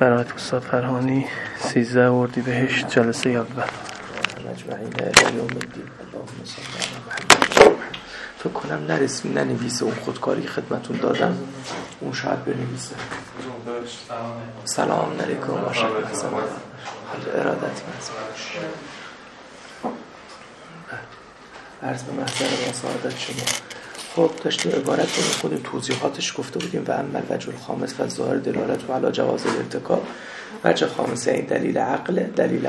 برات استاد فرهانی 13 اردیبهشت جلسه اول. مجمعین الی یوم الدین. اللهم صل علی محمد. فکر کنم ننویسه اون خودکاری خدمتون دادم، اون شاید بنویسه. سلام علیکم و شکر حسن ارادت عرض به محضر و سعادت شما. خب داشتیم عبارت رو می‌خونیم، توضیحاتش گفته بودیم و عمل وجه الخامس و ظاهر دلالت و علی جواز الارتکاب. وجه خامسه این دلیل عقل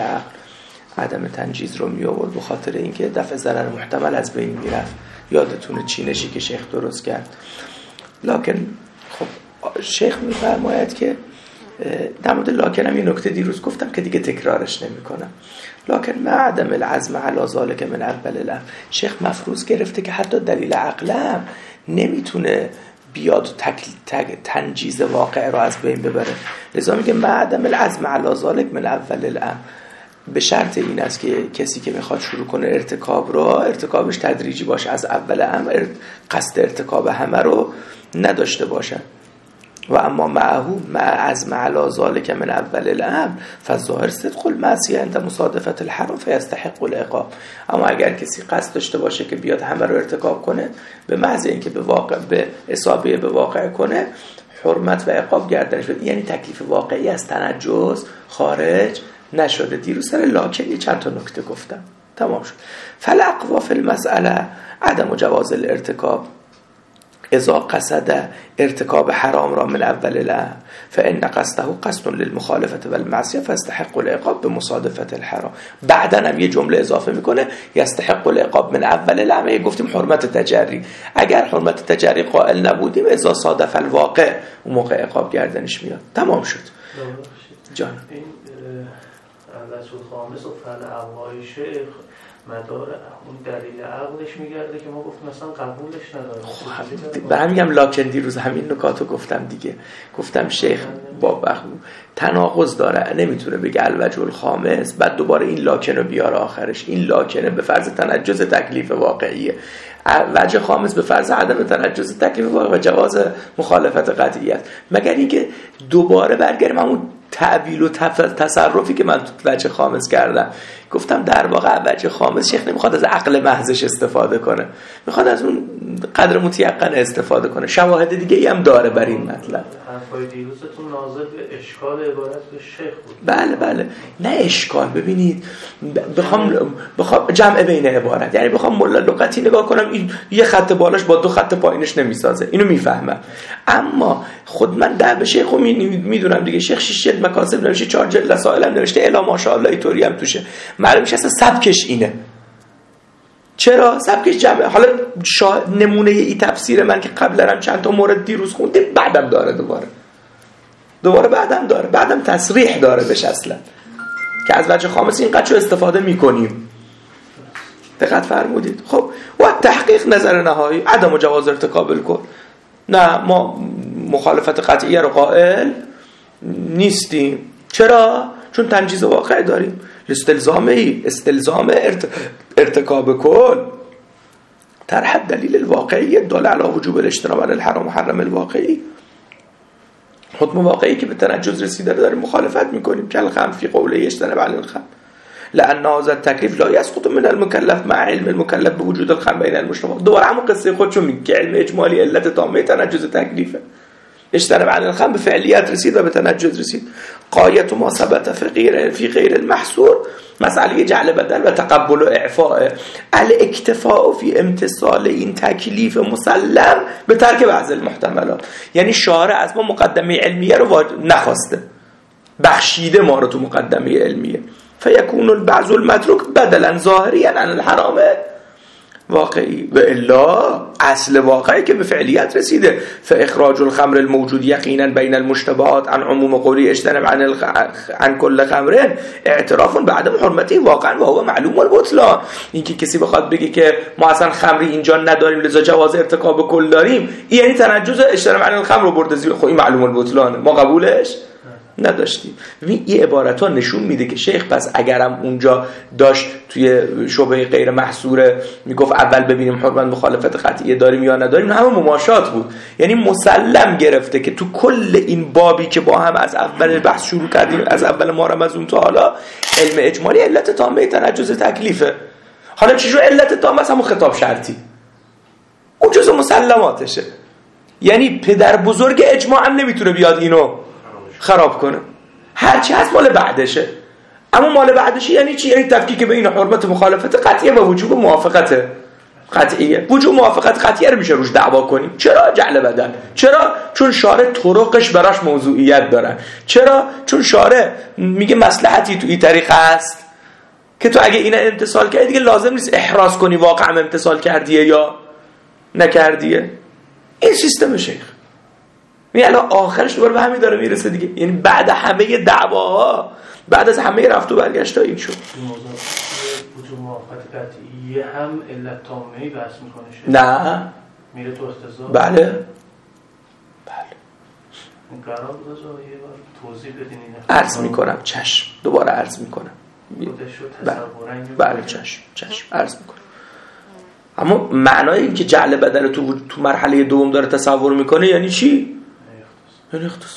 عدم تنجیز رو می آورد به خاطر اینکه دفع ضرر محتمل از بین میرفت. یادتونه چینشی که شیخ درست کرد. لکن خب شیخ میفرماید که در مورد لاکن هم یه نکته دیروز گفتم که دیگه تکرارش نمی کنم. لکن مع عدم العزم علی ذلک من اول الامر، شیخ مفروض گرفته که حتی دلیل عقلم نمیتونه بیاد تنجیز واقع رو از بین ببره. لذا میگه مع عدم العزم علی ذلک من اول الامر، به شرط این است که کسی که میخواد شروع کنه ارتکابش تدریجی باشه، از اول امر قصد ارتکاب همه رو نداشته باشه. و اما مع عزم علی ذلک من اول الامر فالظاهر صدق المعصیه عند مصادفه الحرام فیستحق العقاب. اما اگر کسی قصد داشته باشه که بیاد همه رو ارتکاب کنه، به محض اینکه به اصابه به واقع کنه، حرمت و عقاب گردنش بده، یعنی تکلیف واقعی از تنجس خارج نشده. دیروز سر لاکن چند تا نکته گفتم، تمام شد. فالاقوا فی المساله عدم جواز الارتکاب اذا قصد ارتکاب حرام را من اول الامر فان قصده قصد للمخالفه والمعصیه فاستحق العقاب بمصادفه الحرام. بعداً هم یه جمله اضافه میکنه یستحق العقاب من اول الامر. گفتیم حرمت تجری، اگر حرمت تجری قائل نبودیم اذا صادف الواقع اون موقع عقاب گردنش میاد. تمام شد جان. این رسول خامس و فعل اقوای شیخ مدار اون دلیل عقلش میگرده که ما گفتیم مثلا قبولش نداره. به همین لاکن دیروز همین نکاتو گفتم دیگه. گفتم شیخ با تناقض داره، نمیتونه بگه الوجه الخامس بعد دوباره این لاکن رو بیاره آخرش. این لاکنه به فرض تنجز تکلیف واقعیه، وجه خامس به فرض عدم تنجز تکلیف واقع و جواز مخالفت قطعیت، مگر اینکه دوباره برگردیم همون تعبیل و تصرفی که من تو وجه خامس کردم. گفتم در واقع وجه خامس شیخ نمیخواد از عقل محضش استفاده کنه، میخواد از اون قدر متیقن استفاده کنه. شواهد دیگه ای هم داره بر این مطلب. حرفای دیروزتون ناظر به اشکال عبارت به شیخ بود. بله نه اشکال. ببینید بخوام جمع بین عبارت، یعنی بخوام ملا لغتی نگاه کنم، این یه خط بالاش با دو خط پایینش نمیسازه، اینو میفهمم. اما خود من در به شیخو میدونم دیگه. شیخ 6 جلد مکاسب نوشته، 4 جلد رسائل هم نوشته، الا ماشاءالله اینطوری هم توشه. معلوم میشه اصلا سبکش اینه. چرا سبکش جمعه؟ حالا نمونه ای تفسیر من که قبلا هم چند تا مورد دیروز خوندیم، بعدم داره دوباره بعدم تصریح داره بهش اصلا که از وجه خامس اینقدر چو استفاده میکنیم. دقت فرمودید؟ خب و تحقیق نظر نهایی عدم جواز ارتکاب الکل. نه ما مخالفت قطعیه رو قائل نیستیم. چرا؟ چون تنجیز واقع داریم. استلزام ارتکاب کل طرح دلیل الواقعی دل علی وجوب الاجتناب عن الحرام محرم الواقعی. حکم واقعی که به تنجز رسیده رو داریم مخالفت میکنیم. کل خمر فی قوله اجتناب عن الخمر لأن هذا التکلیف لا يسقط من المکلف مع علم المکلف بوجود الخمر بین المشتبهات. دوباره همون قصه خودشو میگه که علم اجمالی علت تامه تنجز تکلیفه. اجتناب عن الخمر به فعلیت رسید و به تنجز رسید. غایت ما ثبت فی غیر المحصور مسئله جعل بدل و تقبل و اعفاء الاکتفاء فی امتصال این تکلیف مسلم به ترک بعض المحتملات. یعنی شارع از ما مقدمه علمیه رو نخواسته، بخشیده ما رو تو مقدمه علمیه. فیکون البعض المتروک بدلا ظاهریا عن الحرام واقعی و الا اصل واقعی که به فعلیت رسیده. فاخراج الخمر الموجود یقینا بین المشتبهات عن عموم قولی اجتنب عن کل خمر اعتراف بعدم حرمتی واقعا و هو معلوم البطلان. اینکه کسی بخواد بگه که ما اصلا خمری اینجا نداریم لذا جواز ارتکاب کل داریم، این یعنی تنجز اجتنب عن الخمر رو برده زیر. خب این معلوم البطلان، ما قبولش نداشتیم. این عبارت‌ها نشون میده که شیخ پس اگرم اونجا داشت توی شبهه غیر محصور میگفت اول ببینیم حرمت مخالفت قطعیه داریم یا نداریم، همه مماشات بود. یعنی مسلم گرفته که تو کل این بابی که با هم از اول بحث شروع کردیم، از اول محرم از اون تا حالا، علم اجمالی علت تامه تنجز تکلیفه. حالا چی شو علت تامه؟ از همون خطاب شرطی، اون جزء مسلماتشه. یعنی پدر بزرگ اجماع هم نمیتونه بیاد اینو خراب کنه، هرچی هست مال بعدشه. اما مال بعدشه یعنی چی؟ یعنی تفکیک بین حرمت مخالفت قطعیه و وجوب موافقت قطعیه. وجوب موافقت قطعیه رو میشه روش دعوا کنیم. چرا؟ جعل بدن. چرا؟ چون شارع طرقش براش موضوعیت دارن. چرا؟ چون شارع میگه مصلحتی تو این طریق هست که تو اگه اینا امتثال کردی دیگه لازم نیست احراز کنی واقعا امتثال کردیه یا نکردیه. این سیستم شیخ. یعنی الان آخرش دوباره به همین داره میرسه دیگه. یعنی بعد همه دعواها، بعد از همه رفت و برگشت این شد. وجوب موافقت قطعیه هم علت تامه‌ای بحث میکنه شیخ؟ نه میره تو اختزا؟ بله بله. این قرار بود یه بار توضیح بدین این عرض میکنم. چشم. دوباره عرض میکنم. بله چشم عرض میکنم. اما معنای این که جعل بدن تو مرحله دوم داره تصور میکنه یعنی چی؟ یعنی اختصاص.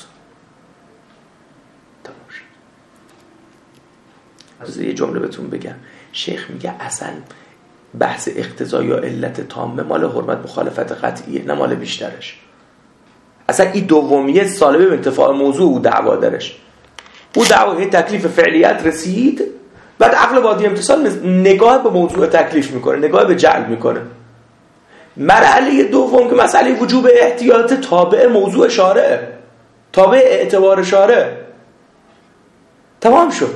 از یه جمله بهتون بگم، شیخ میگه اصلا بحث اقتضا یا علت تامه مال حرمت مخالفت قطعیه، نه مال بیشترش. اصلا این دومیه سالبه به انتفاع موضوع او دعوا درش. او دعوا تکلیف فعلیت رسید، بعد عقل وادی امتصال نگاه به موضوع تکلیف میکنه، نگاه به جعل میکنه. مرحله دوم که مسئله وجوب احتیاط تابع موضوع شارع، تابع اعتبار شارع، تمام شد.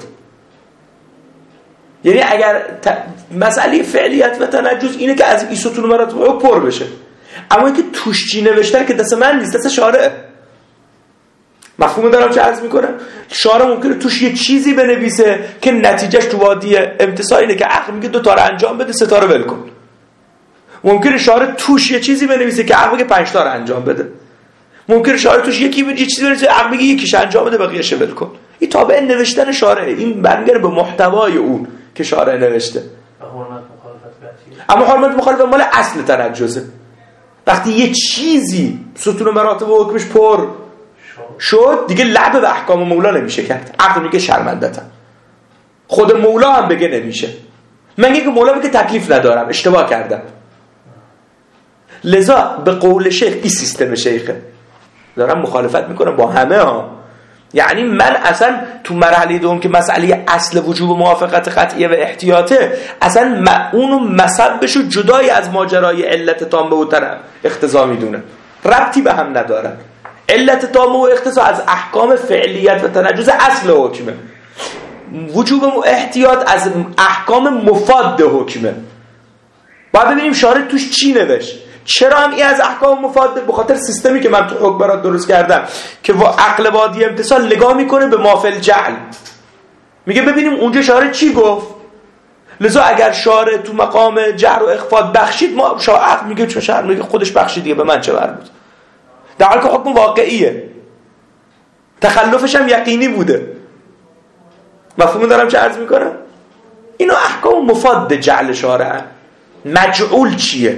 یعنی اگر مسئله فعلیت و تنجز اینه که از این ستون مراتب پر بشه، اما اینکه توش چی نوشتن که دست من نیست، دست شارعه. مفهوم دارم چه عرض میکنم؟ شارع ممکنه توش یه چیزی بنویسه که نتیجهش تو وادی امتصال اینه که عقل میگه 2 تا رو انجام بده 3 تا رو ول کن. ممکنه شارع توش یه چیزی بنویسه که عقل میگه 5 تا رو انجام بده. ممکنه شارع توش یه چیزی بنویسه عقل میگه یکیش انجام بده بقیه‌اش ول کن. این تابع نوشتن شارع، این برمیگره به محتوای اون که شارع نوشته. اما حرمت مخالفت مال اصل تنجزه. وقتی یه چیزی ستون مراتب و حکمش پر شد دیگه لعب به احکام مولا نمیشه کرد. عقل میگه شرمندتم. خود مولا هم بگه نمیشه. من که مولا میگه تکلیف ندارم، اشتباه کردم. لذا به قول شیخ این سیستم شیخه. دارم مخالفت میکنم با همه ها. یعنی من اصلا تو مرحله دوم که مسئله اصل وجوب موافقت قطعیه و احتیاطه، اصلا اونو مسببشو جدای از ماجرای علت تامه و اقتضا میدونه، ربطی به هم ندارن. علت تامه و اقتضا از احکام فعلیت و تنجز اصل حکمه، وجوب احتیاط از احکام مفاد حکمه. باید ببینیم شارع توش چی نوشت. چرا هم این از احکام مفاد؟ به خاطر سیستمی که من تو حکم برات درست کردم که عقل وادی امتصال نگاه میکنه به مافل جعل، میگه ببینیم اونجا شارع چی گفت. لذا اگر شارع تو مقام جعل و اخفاء بخشید، ما عقل میگه چون شارع میگه خودش بخشید دیگه، به من چه مربوط. در حالی که حکم واقعیه، تخلفش هم یقینی بوده. مفهوم دارم چه عرض میکنم؟ اینا احکام مفاد جعل شارع. مجعول چیه؟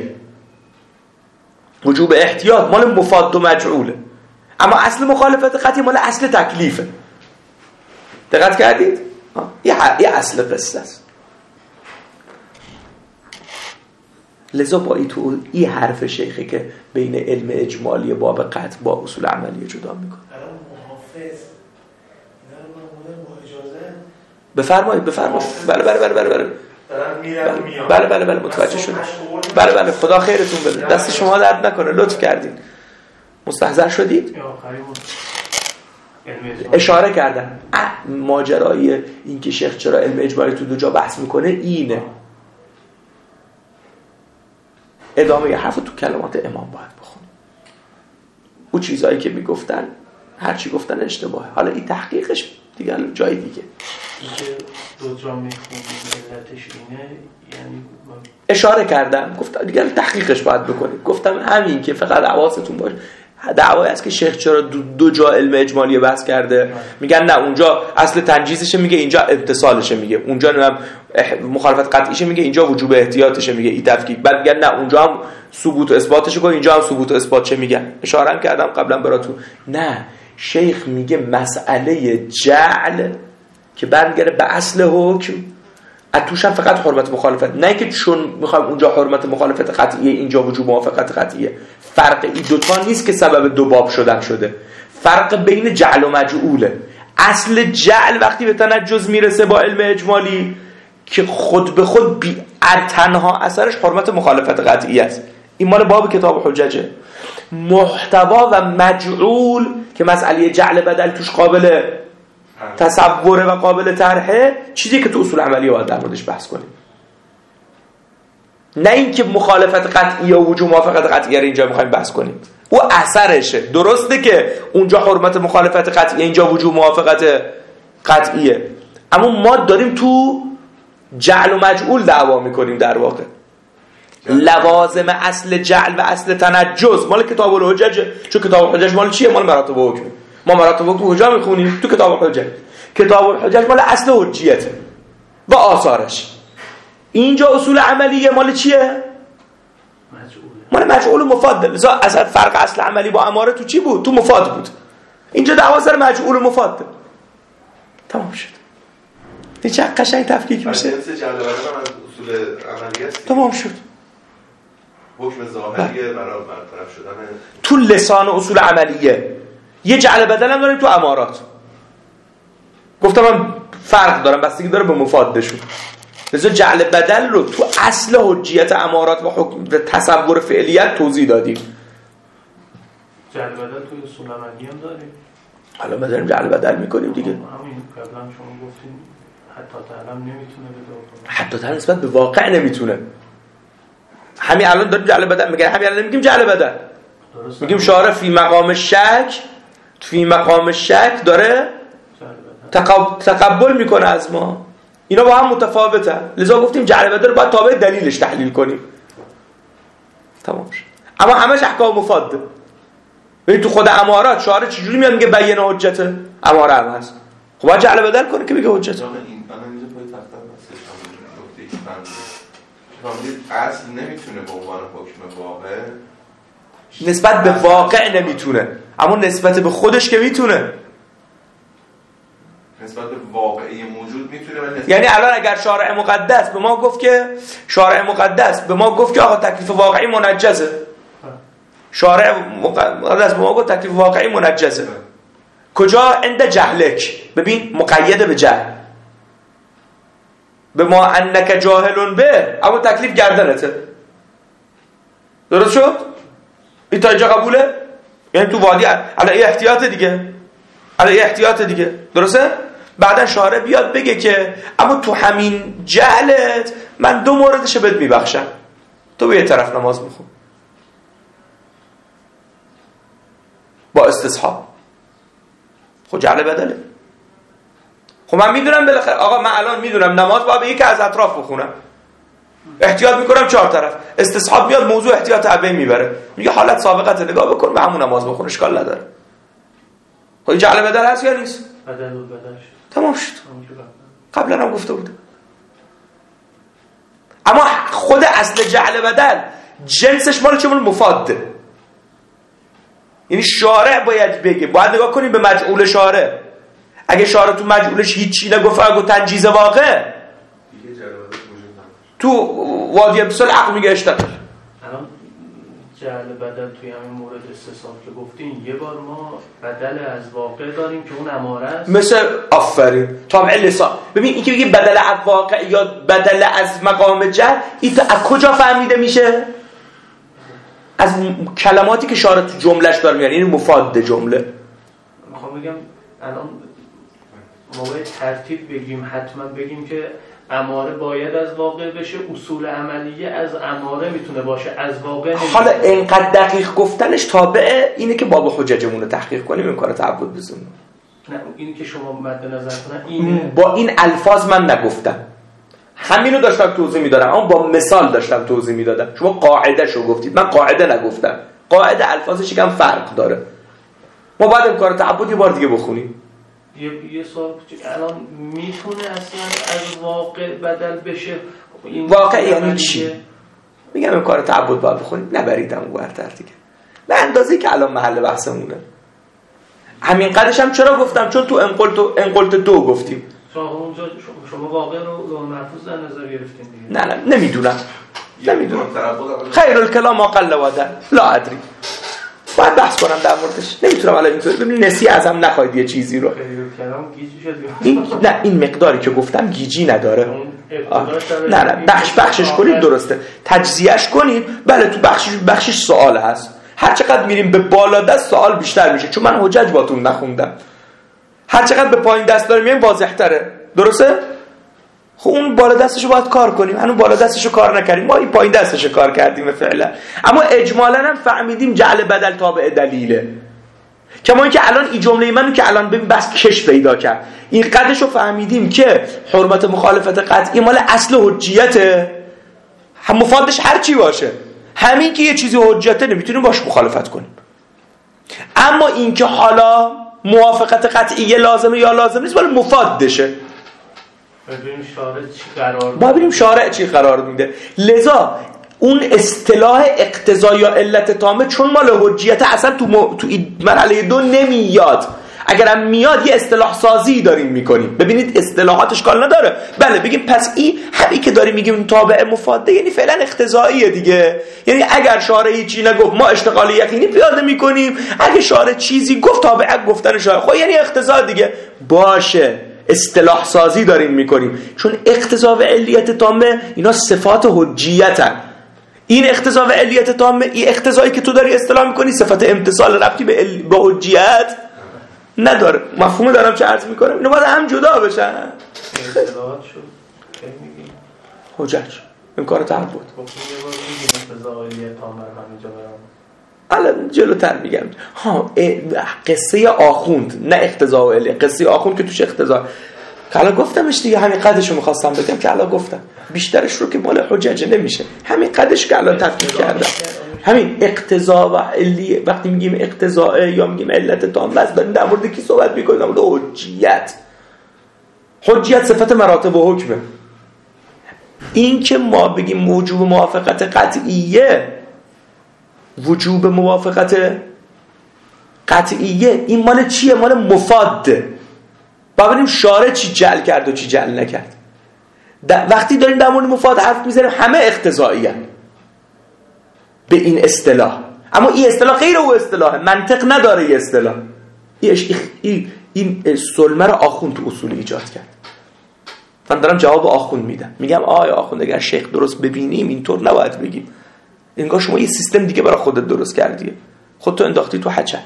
وجوب احتیاط مال مفاد و مجعوله، اما اصل مخالفت قطعی مال اصل تکلیفه. دقت کردید؟ یه اصل قصه است. لذا با این حرف شیخه که بین علم اجمالی باب قطع با اصول عملی جدا میکنه. بفرمایید. بله متوجه شدم. بله خدا خیرتون بده، دست شما درد نکنه، لطف کردین. مستحضر شدید؟ اشاره کردن ماجرای این که شیخ چرا علم اجمالی تو 2 جا بحث میکنه اینه. ادامه حرف تو کلمات امام باید بخونیم. او چیزایی که میگفتن هر چی گفتن اشتباهه. حالا این تحقیقش دیگه جای دیگه. اینکه 2 جا میخونیم علتش اینه، یعنی اشاره کردم گفتم دیگه تحقیقش باید بکنید. گفتم همین که فقط حواستون باشه دعوایی است که شیخ چرا دو جا علم اجمالی بحث کرده. میگن نه اونجا اصل تنجیزشه میگه، اینجا امتصالشه میگه، اونجا نمیدونم مخالفت قطعیشه میگه، اینجا وجوب احتیاطشه میگه، این تفکیک. بعد میگن نه اونجا هم ثبوت و اثباتشه گفت، اینجا هم ثبوت و اثبات چه میگن. اشاره هم کردم قبلا براتون. نه شیخ میگه مسئله جعل که برمیگره به اصل حکم، توش هم فقط حرمت مخالفت، نه که چون میخوایم اونجا حرمت مخالفت قطعیه اینجا وجوب موافقت قطعیه. فرق این دوتا نیست که سبب دو باب شدن شده، فرق بین جعل و مجعوله. اصل جعل وقتی به تنجز میرسه با علم اجمالی که خود به خود تنها اثرش حرمت مخالفت قطعیه است، این مال باب کتاب حججه. محتوا و مجعول که مسئله جعل بدل توش قابل تصوره و قابل طرحه، چیزی که تو اصول عملی باید در موردش بحث کنیم، نه اینکه مخالفت قطعیه و وجوب موافقت قطعیه رو اینجا میخوایم بحث کنیم. او اثرشه. درسته که اونجا حرمت مخالفت قطعیه، اینجا وجوب موافقت قطعیه، اما ما داریم تو جعل و مجعول دعوا میکنیم. در واقع لوازم اصل جعل و اصل تنجز مال کتاب الحجج. چون کتاب الحجج مال چیه؟ مال مراتب حکم. ما مراتب حکم کجا میخونیم؟ تو کتاب الحجج. کتاب الحجج مال اصل حجیته و آثارش. اینجا اصول عملیه مال چیه؟ مال مجعول و مفاد. لذا اصلا فرق اصل عملی با اماره تو چی بود؟ تو مفاد بود. اینجا دعوا سر مجعول و مفاد. تمام شد. این چه قشنگ تفکیک میشه. اصول عملیه تمام شد. حکم ظاهریه برای برطرف شدن تو لسان اصول عملیه. یه جعل بدل هم داریم تو امارات. گفتم من فرق دارم، بستگی داره به مفادشون. لذا جعل بدل رو تو اصل حجیت امارات و حکم تصور فعلیت توضیح دادیم. جعل بدل توی اصول عملی هم داریم. حالا ما داریم جعل بدل میکنیم دیگه. همین قبلا شما گفتین حتی تعلم نمیتونه بده. حتی تعلم نسبت به واقع نمیتونه. همین الان داریم جعل بدل میگیم، همین الان میگیم جعل بدل. میگیم شارع فی مقام شک داره تقبل میکنه از ما. اینا با هم متفاوته. لذا گفتیم جعل بدل رو باید تابع دلیلش تحلیل کنیم. تمام شد. اما همش احکام مفاده. ببین تو خود امارات شارع چجوری میاد میگه بیان حجت اماره هم هست. خب باید جعل بدل کنه که بگه حجت. اصل نمیتونه به عنوان حکم واقع نسبت به واقع نمیتونه، اما نسبت به خودش که میتونه. نسبت به واقعی موجود میتونه. یعنی الان اگر شارع مقدس به ما گفت که آقا تکلیف واقعی منجزه، شارع مقدس به ما گفت تکلیف واقعی منجزه، کجا؟ عند جهلک. ببین مقید به جهل، به ما انک جاهلون به، اما تکلیف گردنته. درست شد؟ این تا اینجا قبوله؟ یعنی تو وادی الان احتیاط دیگه. درسته؟ بعدا شارع بیاد بگه که اما تو همین جهلت من 2 موردش بهت میبخشم، تو به یه طرف نماز بخون با استصحاب. خب جعل بدله. خب من میدونم بالاخره آقا، من الان میدونم نماز باید به یکی از اطراف بخونم، احتیاط میکنم 4 طرف. استصحاب میاد موضوع احتیاط عبه میبره، میگه حالت سابقت نگاه بکن و همون نماز بخون، اشکال نداره. خب جعل بدل هست یا نیست؟ بدل شد. تمام شد. قبلا هم گفته بودم. اما خود اصل جعل بدل جنسش مال چه؟ مال مفاده. یعنی شارع باید بگه، باید نگاه کنیم به مجعول شارع. اگه شارع تو مجعولش هیچی نگفت، اگه تنجیز واقع تو وادی امتصال عقل میگه اشتغل. الان جعل بدل توی همین مورد استثاب که گفتین، یه بار ما بدل از واقع داریم که اون اماره است، مثل آفرین تابع لسان. ببین این که بگه بدل از واقع یا بدل از مقام جعل، این از کجا فهمیده میشه؟ از کلماتی که شارع تو جملهش داره میاره، یعنی مفاد جمله. میخوام بگم الان ما باید ترتیب بگیم، حتما بگیم که اماره باید از واقع بشه، اصول عملیه از اماره میتونه باشه، از واقع نمیتونه. حالا اینقدر دقیق گفتنش تابع اینه که باب حججمون رو تحقیق کنیم، امکان تعبد بزنیم. نه اینی که شما مد نظر کنن اینه. با این الفاظ من نگفتم، همینو داشتم توضیح میدادم، اما با مثال داشتم توضیح میدادم. شما قاعده شو گفتید، من قاعده نگفتم. قاعده الفاظش یکم فرق داره. ما بعد امکان تعبد یه بار دیگه بخونیم. یه سوال الان میتونه اصلا از واقع بدل بشه؟ واقع یعنی چی؟ میگم امکان تعبد باید بخونیم، نبریدم اون ورتر دیگه به اندازه‌ای که الان محل بحثمونه. همین قدرش هم چرا گفتم؟ چون تو انقلت 2 گفتیم. شما واقع رو محفوظ در نظر گرفتین دیگه. نه نمیدونم خیر الکلام قل و دل لا ادری، باید بحث کنم در موردش. نمیتونم الان اینطوری ببین نسی ازم نخواید یه چیزی رو. کلام گیجی شد. این مقداری که گفتم گیجی نداره. نه بخشش کنید درسته، تجزیهش کنید. بله تو بخشش سوال هست، هر چقدر میریم به بالا دست سوال بیشتر میشه، چون من حجج باتون نخوندم. هر چقدر به پایین دست داریم میایم واضح تره، درسته؟ خب اون بالا دستشو باید کار کنیم، هنوز بالا دستشو کار نکردیم، ما این پایین دستشو کار کردیم فعلا. اما اجمالاً هم فهمیدیم جعل بدل تابع دلیله. کما اینکه الان این جمله منو که الان ببین بس کش پیدا کرد، این قدشو فهمیدیم که حرمت مخالفت قطعی مال اصل حجیته، هم مفادش هر چی باشه، همین که یه چیزی حجته نمیتونیم باش مخالفت کنیم. اما این که حالا موافقت قطعی لازمه یا لازم نیست ولی مفادشه، ببینیم شارع چی قرار میده. لذا اون اصطلاح اقتضا یا علت تامه چون مال حجیت اصلا تو مرحله 2 نمیاد. اگرم میاد یه اصطلاح سازی داریم میکنیم. ببینید اصطلاحاتش کار نداره. بله بگیم پس این همین که داریم میگیم تابع مفاده یعنی فعلا اقتضاییه دیگه. یعنی اگر شارع چی نگفت ما اشتغال یقینی پیاده میکنیم، اگه شارع چیزی گفت تابع گفتن شارع خب یعنی اقتضا دیگه. باشه اصطلاح سازی داریم میکنیم، چون اقتضا و علیت تامه اینا صفات حجیتن. این اقتضا و علیت تامه، این اقتضایی که تو داری اصطلاح میکنی صفت امتصال ربطی به حجیت نداره. مفهوم دارم چه عرض میکنم؟ اینو باید هم جدا بشن. اصطلاحات شد کی میگیم حجج امکان تعبد. اقتضا و علیت تامه همینجا برام الان جلوتر میگم. قصه آخوند نه اقتضا و علی، قصه آخوند که توش اقتضا که الان گفتمش دیگه، همین قدشو میخواستم بگم که الان گفتم بیشترش رو که مال حجج نمیشه، همین قدش که الان تفکیک کردم. همین اقتضا و علی وقتی میگیم اقتضا یا میگیم علت تامه است داریم در مورد کی صحبت میکنیم؟ در مورد حجیت. حجیت صفت مراتب و حکمه. این که ما بگیم وجوب موافقت قطعیه، وجوب موافقت قطعیه این مال چیه؟ مال مفاده. ببینیم شارع چی جعل کرد و چی جعل نکرد. وقتی داریم در مورد مفاد حرف میزنیم همه اقتضایی هستند به این اصطلاح، اما این اصطلاح غیر او اصطلاحه، منطق نداره. این اصطلاح این سلمه رو آخوند تو اصول ایجاد کرد. من دارم جواب آخوند میدم، میگم آیا آخوند اگر شیخ درست ببینیم اینطور نباید بگیم. انگار شما یه سیستم دیگه برای خودت درست کردی، خودتو انداختی تو حچه.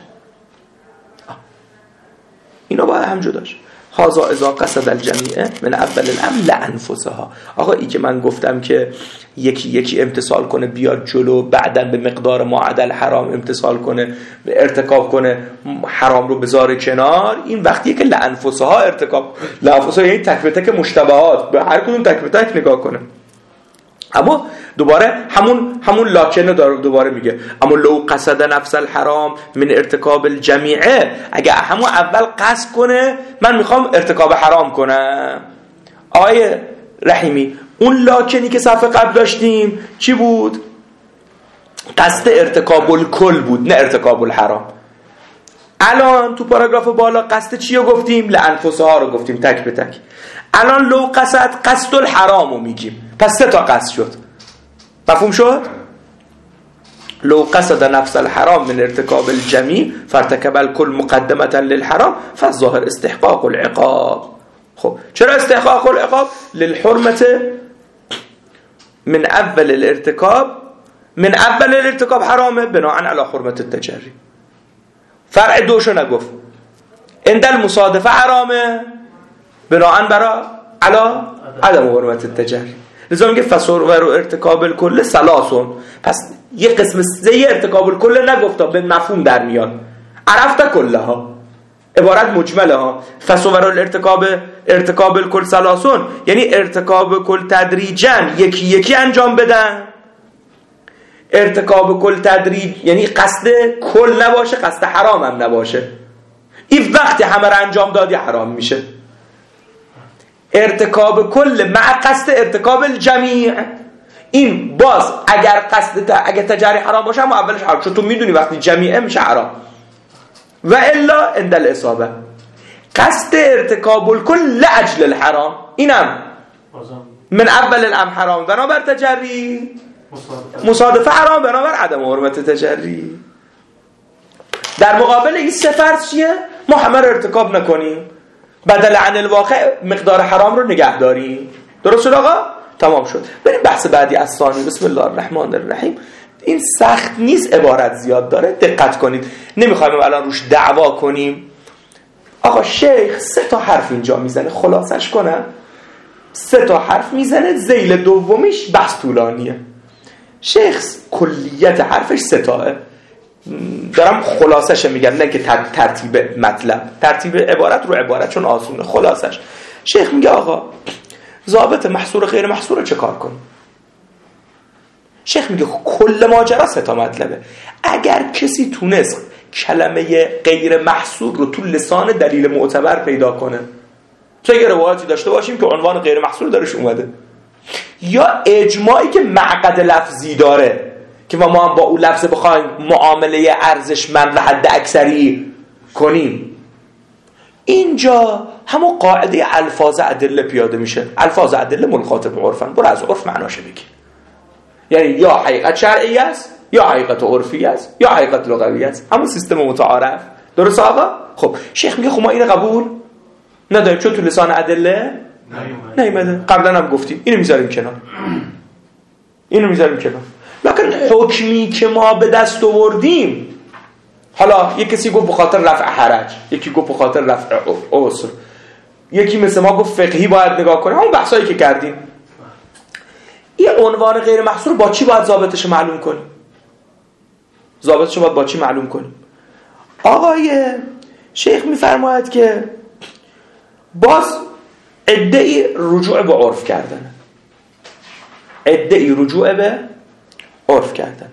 اینا باید هم جداش. هذا اذا قصد الجمیع من اول الامر لانفسها. آقا این که من گفتم که یکی امتثال کنه بیاد جلو، بعداً به مقدار معدل حرام امتثال کنه، ارتکاب کنه حرام رو بذاره کنار، این وقتیه که لانفسها ارتکاب. لانفسها یعنی تک به تک مشتبهات، به هر کدوم تک به تک نگاه کنه. اما دوباره همون لاکنه دوباره میگه اما لو قصد نفس الحرام من ارتکاب الجمیعه، اگه همون اول قصد کنه من میخوام ارتکاب حرام کنم. آیه رحیمی اون لاکنی که صفحه قبل داشتیم چی بود؟ قصد ارتکاب الکل بود نه ارتکاب الحرام. الان تو پاراگراف بالا قصد چی رو گفتیم؟ لانفسها رو گفتیم تک به تک. الان لو قصد الحرام رو میگیم، پس 3 تا قصد شد. مفهوم شد؟ لو قصد نفس الحرام من ارتکاب الجمیع فارتکب الکل مقدمة للحرام فالظاهر استحقاق العقاب. خب چرا استحقاق العقاب؟ للحرمت من اول الارتکاب حرامه بناء علی حرمت التجری. فرع دوشو نگفت. عند المصادفه حرامه بناء برا علی عدم حرمت التجری. لذا میگه فسور و ارتکاب الکل ثلاثون. پس یه قسم زی ارتکاب الکل نگفتا به مفهوم در میاد. عرفت کلها عبارت مجمله ها. فسور ارتکاب الکل ثلاثون یعنی ارتکاب کل تدریجا یکی یکی انجام بدن. ارتکاب کل تدریج یعنی قصد کل نباشه، قصد حرام هم نباشه. این وقتی همه رو انجام دادی حرام میشه. ارتکاب کل مع قصد ارتکاب الجمیع، این باز اگر تجری حرام باشه اما اولش حرام، چون تو میدونی وقتی جمیعه میشه حرام. و الا عند الاصابه قصد ارتکاب الکل لاجل الحرام، اینم من اول الامر حرام بنابر تجری، مصادفه حرام بنابر عدم حرمت تجری. در مقابل این سه فرض چیه؟ ما همه رو ارتکاب نکنیم، بدل عن الواقع مقدار حرام رو نگه داریم. درست شد آقا؟ تمام شد. بریم بحث بعدی از ثانی. بسم الله الرحمن الرحیم. این سخت نیست، عبارت زیاد داره، دقت کنید. نمیخوایم الان روش دعوا کنیم. آقا شیخ 3 تا حرف اینجا میزنه، خلاصش کنم 3 تا حرف میزنه، ذیل دومیش بحث طولانیه. شیخ کلیت حرفش 3 تاه، دارم خلاصش میگم، نه که ترتیب مطلب، ترتیب عبارت رو عبارت چون آسونه. خلاصش شیخ میگه آقا ضابط محصور غیر محصور رو چه کار کنیم؟ شیخ میگه کل ماجرا 3 تا مطلبه. اگر کسی تونست کلمه غیر محصور رو تو لسان دلیل معتبر پیدا کنه، چه یه روایتی داشته باشیم که عنوان غیر محصور درش اومده، یا اجماعی که معقد لفظی داره که ما هم با اون لفظ بخوایم معامله ارزشمند و حد اکثری کنیم، اینجا همون قاعده الفاظ ادله پیاده میشه. الفاظ ادله مخاطب عرفن، برو از عرف معناشه بگی. یعنی یا حقیقت شرعی است، یا حقیقت عرفی است، یا حقیقت لغوی است، همون سیستم متعارف. درست آقا؟ خب شیخ میگه خب ما اینو قبول نداریم چون تو لسان ادله نیومده. قبلا هم گفتیم اینو میذاریم کنار، اینو میذاریم کنار. لکن حکمی که ما به دست آوردیم، حالا یک کسی گفت به خاطر رفع حرج، یکی گفت به خاطر رفع عسر، یکی مثل ما گفت فقهی باید نگاه کنه، همون بحثایی که کردیم. این عنوان غیر محصور با چی باید ضابطش معلوم کنیم؟ ضابطش باید با چی معلوم کنیم؟ آقای شیخ میفرماید که باز ادعی رجوع به عرف کردن، ادعی رجوع به عرف کردن،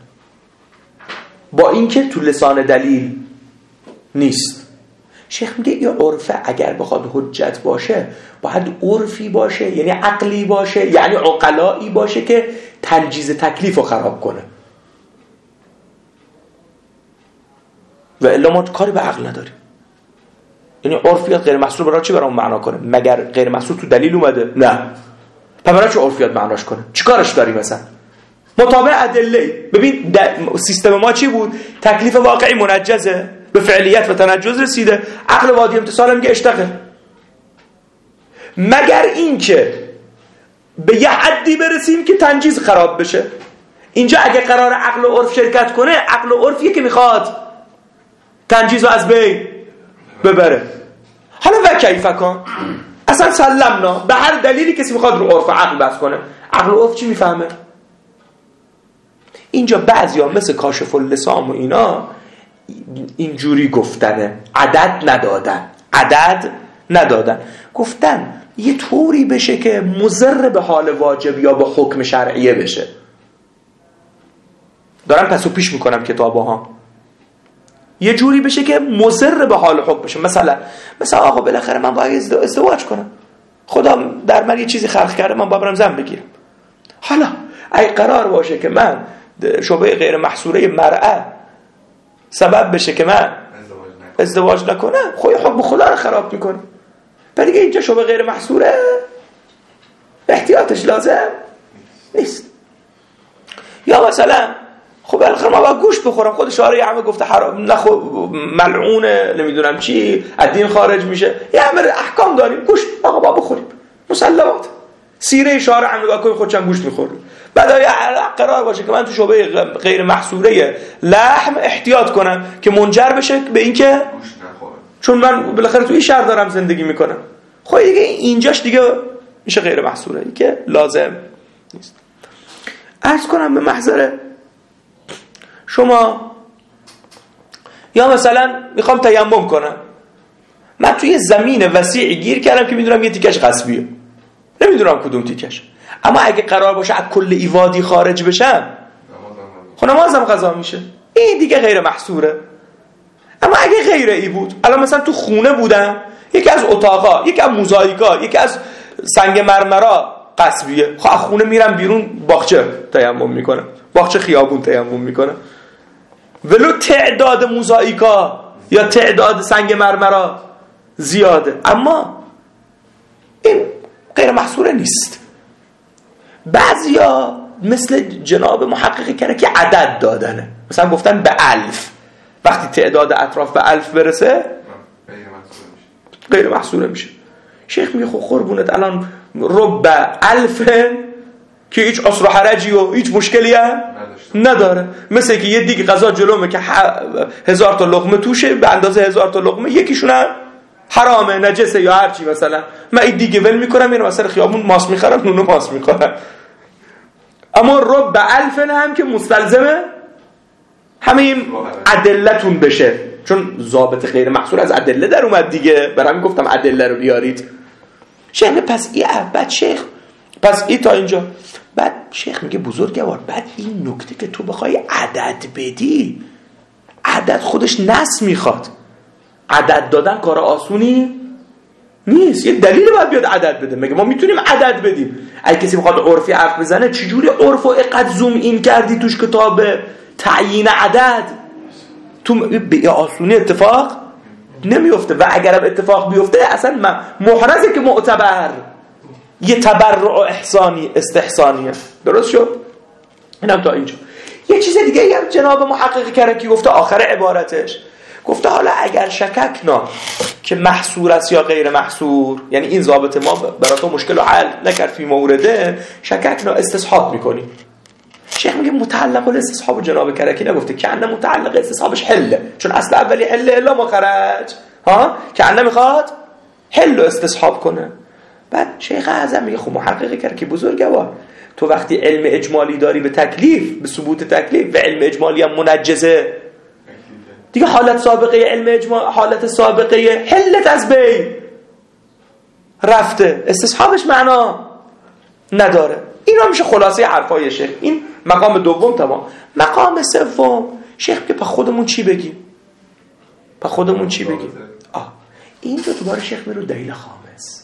با اینکه تو لسان دلیل نیست. شیخ میگه این عرفه اگر بخواد حجت باشه باید عرفی باشه، یعنی عقلی باشه، یعنی عقلایی باشه که تنجیز تکلیف رو خراب کنه، و الا ما کاری به عقل نداریم. یعنی عرفیات غیر محصور برای چی برای اون معنا کنه؟ مگر غیر محصور تو دلیل اومده؟ نه. پس برای چی عرفیات معناش کنه؟ چیکارش داریم مثلا؟ مطابق ادله. ببین سیستم ما چی بود؟ تکلیف واقعی منجزه، به فعلیت و تنجز رسیده، عقل وادی امتصال میگه اشتغل. مگر این که به یه حدی برسیم که تنجیز خراب بشه. اینجا اگه قرار عقل و عرف شرکت کنه، عقل و عرفیه که میخواد تنجیز رو از بین ببره. حالا و کیف کن، اصلا سلمنا به هر دلیلی کسی میخواد رو عرف و عقل بس کنه، عقل و عرف چی میفهمه؟ اینجا بعضیا مثل کاشف اللسان و اینا اینجوری گفتنه، عدد ندادن، گفتن یه طوری بشه که مضر به حال واجب یا به حکم شرعیه بشه. دارم پس و پیش میکنم کتابا ها، یه جوری بشه که مضر به حال حکم بشه. مثلا آقا بالاخره من باید ازدواج کنم، خدا در من یه چیزی خلق کرده، من باید برم زن بگیرم. حالا اگه قرار باشه که من شبه غیر محصوره مرأة سبب بشه که من ازدواج نکنم، خب حکم خدا رو خراب میکنه. بعد دیگه اینجا شبه غیر محصوره احتیاطش لازم نیست. یا مثلا خب بالاخره ما باید گوشت بخورم، خود شارع همه گفته حرام، نه خب ملعونه، نمیدونم چی، از دین خارج میشه، یه همه احکام داریم، گوشت آقا با بخوریم، مسلمات. سیره شارع هم نگاه کنیم خودشان گوشت میخوریم. بعد قرار باشه که من تو شعبه غیر محصوره لحم احتیاط کنم که منجر بشه به این که چون من بالاخره تو این شهر دارم زندگی میکنم، خب دیگه اینجاش دیگه میشه غیر محصوره، این که لازم نیست. عرض کنم به محضر شما، یا مثلا میخوام تیمم کنم، من توی زمین وسیعی گیر کردم که میدونم یه تیکش غصبیه، نمیدونم کدوم تیکش، اما اگه قرار باشه از کل ای وادی خارج بشم خب نمازم قضا میشه، این دیگه غیر محصوره. اما اگه غیر ای بود، الان مثلا تو خونه بودم، یکی از اتاقا، یکی از موزاییکا، یکی از سنگ مرمرا قصبیه، خب خونه میرم بیرون باغچه تیمم میکنم، باغچه خیابون تیمم میکنم، ولو تعداد موزاییکا یا تعداد سنگ مرمرا زیاده، اما این غیر محصوره نیست. بعضیا مثل جناب محقق کرکی عدد دادنه، مثلا گفتن به 1000، وقتی تعداد اطراف به 1000 برسه غیر محصوره میشه. شیخ میگه خب قربونت الان رب 1000 که هیچ اصل و حرجی و هیچ مشکلی هم نداره، مثل که یه دیگه غذا جلومه که 1000 تا لقمه توشه، به اندازه 1000 تا لقمه یکیشون هم حرامه، نجسه یا هر چی، مثلا من این دیگه ول میکنم میرم مثلا خیابون ماست میخرم، نونو ماست میخورم. اما رب 1000 هم که مستلزمه همه این ادلتون بشه، چون ضابط غیر محصور از ادله در اومد دیگه، برام گفتم ادله رو بیارید. شیخ پس این بعد شیخ پس این تا اینجا، بعد شیخ میگه بزرگوار، بعد این نکته که تو بخوای عدد بدی، عدد خودش نص میخواد، عدد دادن کار آسونی نیست، یه دلیل باید بیاد عدد بده. مگه ما میتونیم عدد بدیم؟ اگه کسی میخواد عرفی حرف بزنه، چجوری عرف و اقد زوم این کردی توش کتاب تعیین عدد؟ تو به آسونی اتفاق نمیفته، و اگرم اتفاق بیفته اصلا محرزه که معتبر، یه تبرع احسانی استحسانیه. درست شد؟ اینم تا اینجا. یه چیز دیگه هم جناب محقق کرکی گفته آخر عبارتش، گفته حالا اگر شککنا که محصور است یا غیر محصور، یعنی این ضابط ما برای تو مشکل رو حل نکرد فی مورده، شککنا استصحاب میکنیم. شیخ میگه متعلق الاستصحاب جناب کرکی نگفته، که انه متعلق استصحابش حله، چون اصل اولی حله الا مخرج، ها که انه میخواد حل و استصحاب کنه. بعد شیخ اعظم میگه خب محقق کرکی بزرگوار، تو وقتی علم اجمالی داری به تکلیف، به ثبوت تکلیف، و علم اجمالی هم منجزه دیگه، حالت سابقه علم اجماع، حالت سابقه حلت از بین رفته، استصحابش معنا نداره. این هم میشه خلاصه حرفای شیخ. این مقام دوم تمام. مقام سوم شیخ که پا خودمون چی بگیم؟ پا خودمون چی بگیم؟ اینجا دوباره شیخ میره دلیل خامس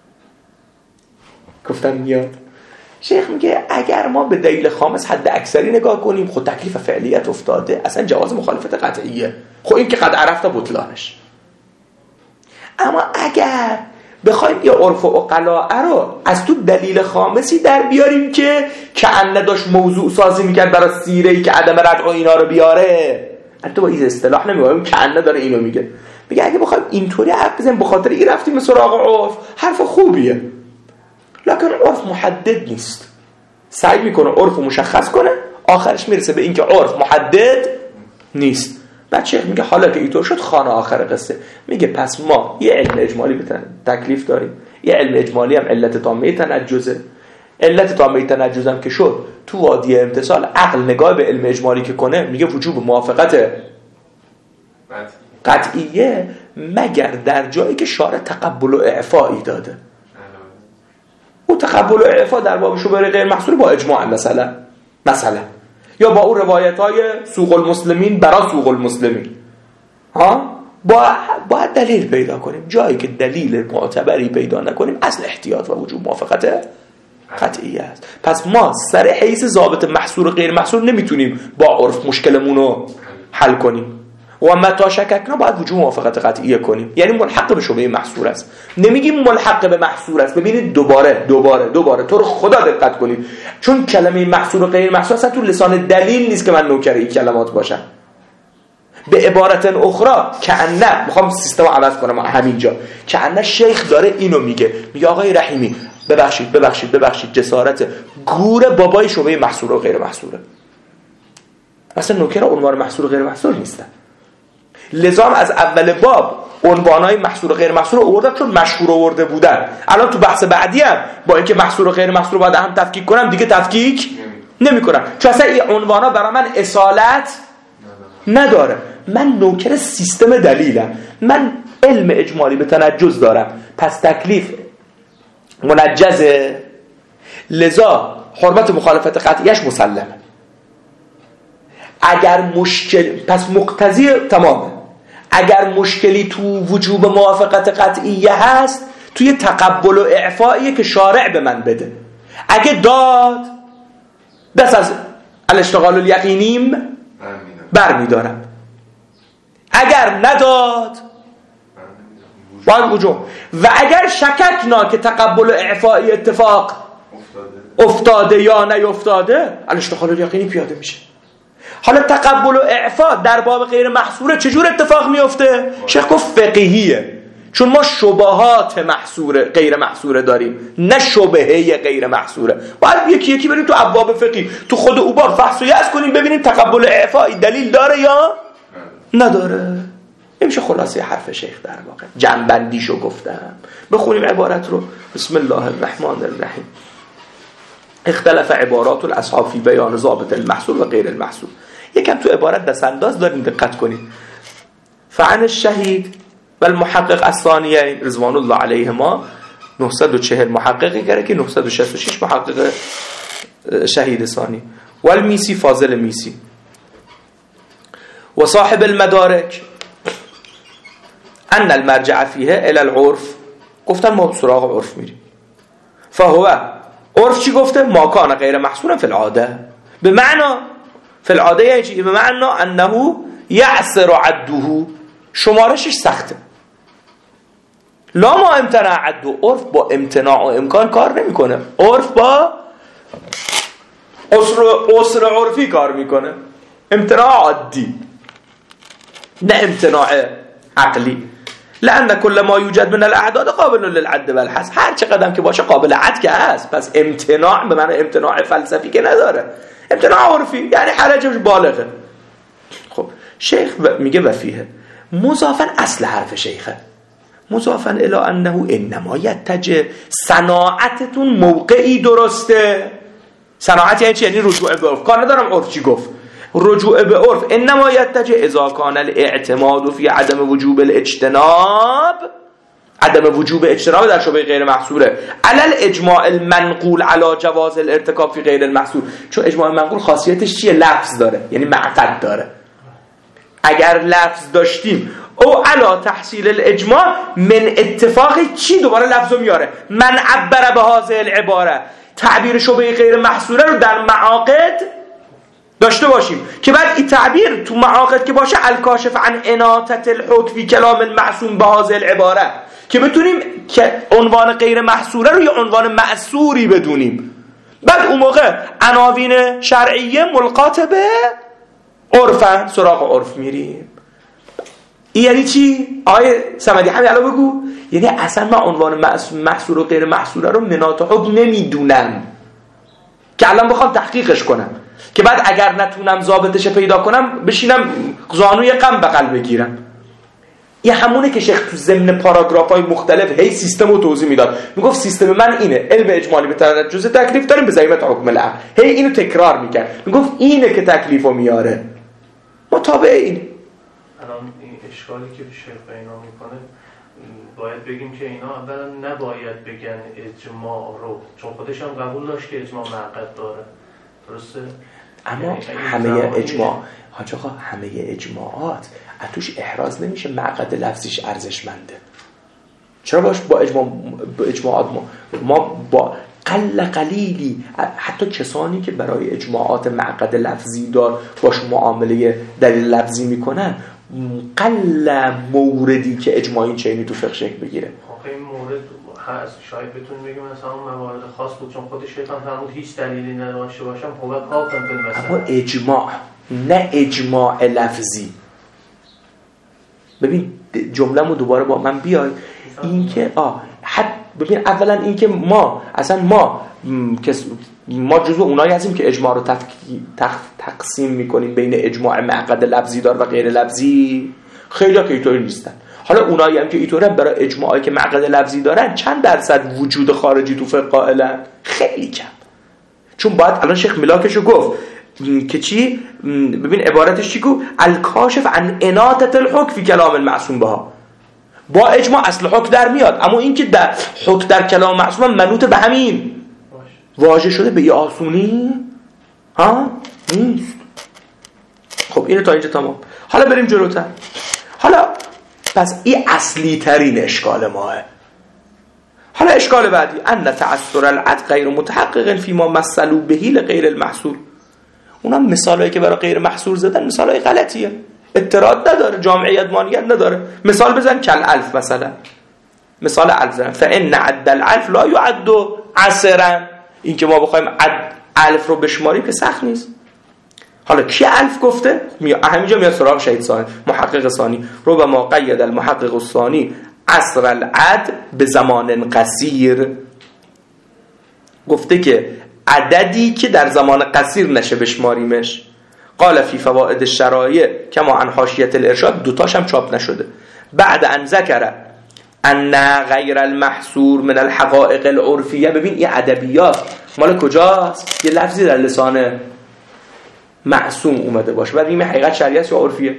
گفتم میاد. شیخ میگه اگر ما به دلیل خامس حد اکثری نگاه کنیم، خود تکلیف فعلیت افتاده، اصلا جواز مخالفت قطعیه، خب این که قد عرفت بطلانش. اما اگر بخوایم یه عرف و عقلاء رو از تو دلیل خامسی در بیاریم که کأنه داشت موضوع سازی میکرد برای سیره‌ای که عدم ردع اینا رو بیاره، البته با این اصطلاح نمیگم کأنه داره اینو میگه اگه بخوایم اینطوری حرف بزنیم به خاطر این رفتیم سراغ عرف، حرف خوبیه، لکن عرف محدد نیست. سعی میکنه عرف مشخص کنه، آخرش میرسه به این که عرف محدد نیست. بعد شیخ میگه حالا که اینطور شد، خانه آخر قصه میگه پس ما یه علم اجمالی به تکلیف داریم، یه علم اجمالی هم علت تامه تنجزه. علت تامه تنجز هم که شد، تو وادی امتصال عقل نگاه به علم اجمالی که کنه میگه وجوب موافقت قطعیه، مگر در جایی که شارع تقبل و اعفایی داده. او تقبل و اعفا در باب شبهه غیر محصور با اجماع مثلا یا با اون روایت‌های سوق المسلمین برا سوق المسلمین، باید دلیل پیدا کنیم. جایی که دلیل معتبری پیدا نکنیم، اصل احتیاط و وجوب موافقت قطعی است. پس ما سر حیث ضابط محصور و غیر محصور نمیتونیم با عرف مشکلمون رو حل کنیم، و متا شککنا باید وجوب موافقت قطعیه کنیم، یعنی ملحق به شبهه محصور است. نمیگیم ملحق به محصور است. ببینید دوباره تو رو خدا دقت کنید، چون کلمه محصور و غیر محصور اصلا تو لسان دلیل نیست که من نوکر این کلمات باشم. به عبارت اخرى کأنه، میخوام سیستم رو عوض کنم همینجا، کأنه شیخ داره اینو میگه آقای رحیمی ببخشید جسارت گور بابای شبهه محصور و غیر محصوره. اصلا نوکر عنوان محصور و غیر محصور نیستن. لذا از اول باب عنوانای محصور و غیر محصور رو آوردم چون مشهور آورده بودن. الان تو بحث بعدی هم با اینکه محصور و غیر محصور باید هم تفکیک کنم، دیگه تفکیک نمی‌کنم، چون اصلا این عنوانا برای من اصالت نداره. من نوکر سیستم دلیلم، من علم اجمالی به تنجز دارم، پس تکلیف منجزه، لذا حرمت مخالفت قطعیش مسلمه. اگر مشکل پس مقتضی تمامه. اگر مشکلی تو وجوب موافقت قطعیه هست توی تقبل و اعفاییه که شارع به من بده. اگه داد دست از الاشتغال الیقینیم برمیدارم، اگر نداد باید وجوب. و اگر شککنا که تقبل و اعفایی اتفاق افتاده یا نیفتاده الاشتغال الیقینی پیاده میشه. حالا تقبل و اعفا در باب غیر محصوره چجور اتفاق میفته؟ شیخ گفت فقهیه، چون ما شبهات محصوره غیر محصوره داریم نه شبهه غیر محصوره. باید یکی یکی بریم تو ابواب فقهی، تو خود اوبار فحص و یأس کنیم ببینیم تقبل و اعفا دلیل داره یا نداره. نمیشه خلاصه حرف شیخ در واقع جنبندیشو گفتم. بخونیم عبارت رو. بسم الله الرحمن الرحیم. اختلاف عبارات الاصحاب فی بیان ضابط المحصول و غیر المحصول. یکم تو عبارت دست انداز داریم دقت کنید. فعن الشهید و المحقق الثانیین رضوان الله علیهما 940 محققی کرده که 966 محقق شهید ثانی و المیسی فاضل میسی و صاحب المدارک ان المرجع فیه الى العرف. گفتن ما سراغ عرف میریم. فهو عرف چی گفته؟ ما کان غیر محصول فی العاده. به معنی فی العاده یعنی چی؟ به معنی انه یعسر عده، شمارشش سخته. لا ما امتناع عده، عرف با امتناع و امکان کار نمیکنه، عرف با عسر عرفی کار میکنه، امتناع عادی نه امتناع عقلی. لأن كل ما يوجد من الاعداد قابل للعد والحصر، هر چه قدم که باشه قابل عد که هست. پس امتناع به معنی امتناع فلسفی که نداره، امتناع عرفی یعنی حرجش بالغه. خب شیخ میگه وفیه مضافن، اصل حرف شیخه مضافن الی انه انما یتجه. صناعتتون موقعی درسته. صناعت یعنی چی؟ یعنی رجوع به عرف. کار ندارم عرف چی گفت، رجوع به عرف. انما یتجه اذا کان الاعتماد فی عدم وجوب الاجتناب، عدم وجوب اجتناب در شبهه غیر محصوره علل اجماع المنقول علی جواز الارتکاب فی غیر المحصور. چون اجماع منقول خاصیتش چیه؟ لفظ داره، یعنی معقد داره. اگر لفظ داشتیم او علا تحصیل الاجماع من اتفاق چی؟ دوباره لفظو میاره من عبر به هذه العباره، تعبیر شبهه غیر محصوره رو در معاقد داشته باشیم که بعد این تعبیر تو معاقد که باشه الکاشف عن اناطه الحکم فی کلام المعصوم به هذه العباره، که بتونیم که عنوان غیر محصوره رو یه عنوان معصوری بدونیم. بعد اون موقع عناوین شرعیه ملقات به عرفن، سراغ عرف میریم. این یعنی چی؟ آیه صمدی همین الان بگو. یعنی اصلا من عنوان محصور و غیر محصوره رو مناط حکم نمیدونم که الان بخوام تحقیقش کنم که بعد اگر نتونم ضابطش پیدا کنم بشینم زانوی غم بغل بگیرم. این همونه که شیخ تو ضمن پاراگراف‌های مختلف هی سیستم رو توضیح میداد. میگفت سیستم من اینه، علم اجمالی به طرف جزء تکلیف داریم به ضمیمت حکم العقل. هی اینو تکرار میکرد، میگفت اینه که تکلیفو میاره، مطابق این. الان این اشکالی که شیخ اینا میکنه باید بگیم که اینا اولا نباید بگن اجماع رو، چون خودش هم قبول داشت که اجماع معقد داره، درسته؟ اما همه اجماع حاج آقا، همه اجماعات اتوش احراز نمیشه معقد لفظیش ارزشمنده. چرا باش با اجماعات ما با قلیلی حتی کسانی که برای اجماعات معقد لفظی دار باش معامله دلیل لفظی میکنن موردی که اجماعی چینی تو فقه شکل بگیره. آخه این مورد هست، شاید بتونیم بگیم مثلا اون موارد خاص بود چون خودش شیطان فرمود هیچ دلیلی نداشته باشم هو کافن فی المسأله. اما اجماع نه اجماع لفظی. ببین جمله‌مو دوباره با من بیای. این که ببین اولا این که ما اصلا ما جزو اونایی هستیم که اجماع رو تقسیم میکنیم بین اجماع معقد لفظی دار و غیر لفظی. خیلی ها که اینطوری نیستن. حالا اونایی هم که اینطوری برای اجماعی که معقد لفظی دارن چند درصد وجود خارجی تو فقه قائلن؟ خیلی کم. چون باید الان شیخ ملاکشو گفت که چی؟ ببین عبارتش چی گفت؟ الکاشف عن اناطه الحکم فی کلام المعصوم بها. با اجماع اصل حکم در میاد، اما این که در حکم در کلام معصوم منوط به همین واژه شده به آسونی نیست. خب اینو تا اینجا تمام. حالا بریم جلوتر. حالا پس این اصلی ترین اشکال ماه. حالا اشکال بعدی ان تعثر العد غیر متحقق فيما مثلوا به لغیر المحصور. اونم مثالایی که برای غیر محصور زدن مثالای غلطیه، اعتراض نداره، جامعه ادمانیت نداره. مثال بزن کل الف مثلا، مثال الف زدن فان عد الالف لا يعد عسرا. این که ما بخوایم الف رو بشماریم که سخت نیست. حالا کی الف گفته؟ همینجا میاد سراغ شهید ثانی محقق ثانی. ربما قید المحقق الثانی عصر العد به زمان قصیر. گفته که عددی که در زمان قصیر نشه بشماریمش. قال فی فوائد الشرایع کما عن حاشیه الارشاد، دوتاش هم چاپ نشده. بعد ان ذکر ان غیر المحصور من الحقائق العرفیه. ببین این ادبیات مال کجاست؟ یه لفظی در لسان معصوم اومده باشه، بعد این حقیقت شرعی است یا عرفیه.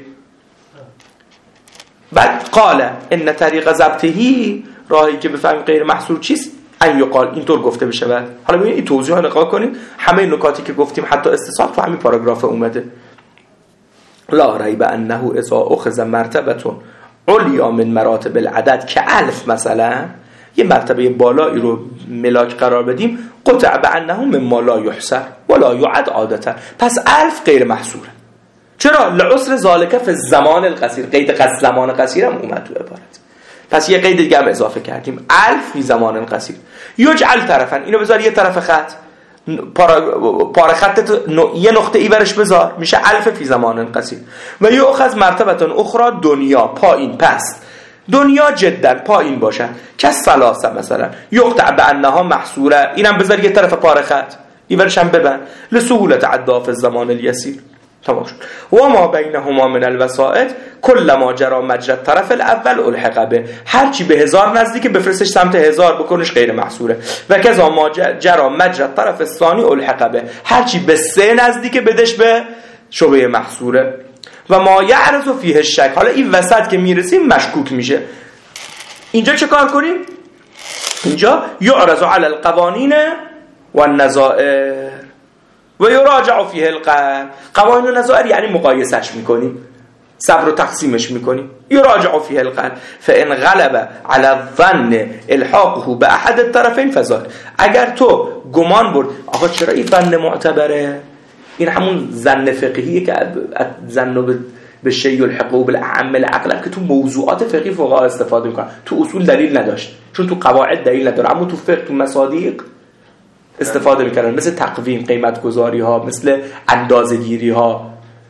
بعد قال ان طریق ضبطهی، راهی که بفهمیم غیر محصور چیست، ان یقال اینطور گفته بشه. بعد حالا ببین این توضیح ها نگاه کنید، همه نکاتی که گفتیم حتی استصحاب تو همین پاراگراف اومده. لا ریب انه اذا اخذ مرتبه علیا من مراتب العدد که الف مثلا، یه مرتبه بالایی رو ملاک قرار بدیم، قطع بانه مما لا یحصر ولا یعد عادتا. پس الف غیر محصوره. چرا؟ لعسر ذالک فی الزمان القصیر. قید زمان قصیر هم اومد تو عبارت. پس یه قید دیگه هم اضافه کردیم، الف فی زمان قصیر. یجعل طرفا، اینو بذار یه طرف خط، پاره خطت یه نقطه ای برش بذار، میشه الف فی زمان قصیر. و یؤخذ مرتبه اخرى دنیا، پایین پست، دنیا جدا پایین باشن که ثلاثه مثلا، یقطع بانها محصوره، اینم بذار یه طرف پاره خط این برش هم ببند، لسهولت عداف الزمان الیسیر. تمام شد. و ما بینهما من الوسائط کل ما جرى مجرى الطرف الاول الحق به، هر چی به 1000 نزدیک بفرستش سمت 1000 بکنش غیر محصوره. و کذا ما جرى مجرى الطرف الثاني الحق به، هر چی به 3 نزدیک بدش به شبهه محصوره. و ما یعرض فیه الشک، حالا این وسط که میرسیم مشکوک میشه. اینجا چه کار کنیم؟ اینجا یعرض علی القوانین و النظائر و یراجع فیه القلب. قوانین و نظائر یعنی مقایسش میکنیم، صبر و تقسیمش میکنیم. یراجع فیه القلب فان غلب علی الظن الحاقه به احد الطرفین فذاک. اگر تو گمان برد آقا چرا این ظن معتبره، این همون ظن فقهیه که ظن به شیء الحقوق بالاعم العقل که تو موضوعات فقهی فقها استفاده میکنن، تو اصول دلیل نداشت چون تو قواعد دلیل نداره، اما تو فقه تو مصادیق استفاده میکنن، مثل تقویم، قیمت گذاری ها، مثل اندازه گیری ها.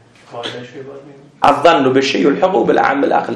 الظن به شیء الحقوق بالاعم العقل.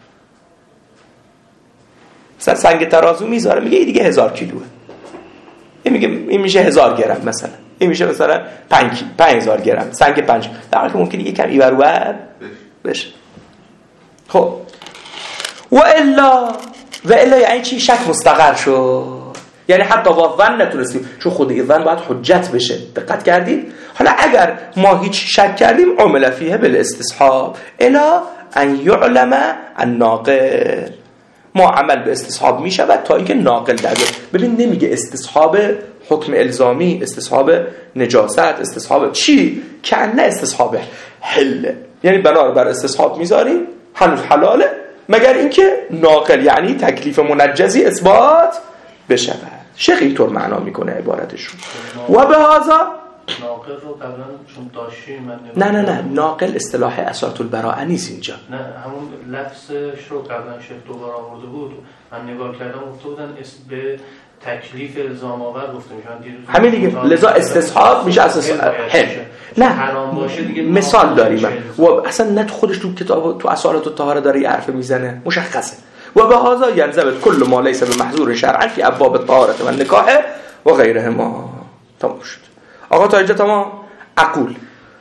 مثلا سنگ ترازو میذاره میگه این دیگه 1000 کیلوه، این میگه این میشه 1000 گرم مثلا، این میشه مثلا 5000 گرم سنگ 5، در حالی که ممکنه یکم ایورور بشه. خب و الا یعنی چی؟ شک مستقر شد، یعنی حتی با ظن نتونستیم، چون خود این ظن باید حجت بشه. دقت کردید؟ حالا اگر ما هیچ شک کردیم عمل فیه بالاستصحاب الا ان یعلم الناقل، ما عمل به استصحاب می شود تا اینکه ناقل در بیاد. ببین نمیگه استصحاب حکم الزامی، استصحاب نجاست، استصحاب چی؟ که نه استصحاب حل، یعنی بنابر بر استصحاب میذاریم هنوز حلاله مگر اینکه ناقل یعنی تکلیف منجزی اثبات بشه. شیخ اینطور معنا میکنه عبارتشون. و به هذا ناقل رو قبلا چون داشتیم من نه ناقل اصطلاح اساط البراءه نیست اینجا، نه همون لفظش رو قبلا شیخ دوباره آورده بود، من نگاه کردم گفته بودن به تکلیف الزام آور گفته میشن همین دیگه، لذا استصحاب میشه اساس حل. نه حرام باشه دیگه مثال داریم و اصلا نه خودش تو کتاب تو اصالت الطهاره داره حرف میزنه مشخصه. و به هذا ينضبط كل ما ليس بمحظور شرعا في ابواب الطهاره و النکاح و غیرهما. تمام شد آقا تا اینجا تمام. اقول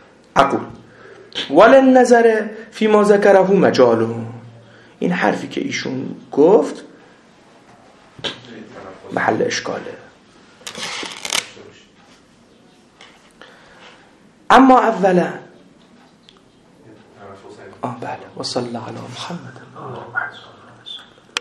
ولن نظر فی ما ذکره مجال. این حرفی که ایشون گفت محل اشکاله. اما اولا بله و صلی الله علی محمد.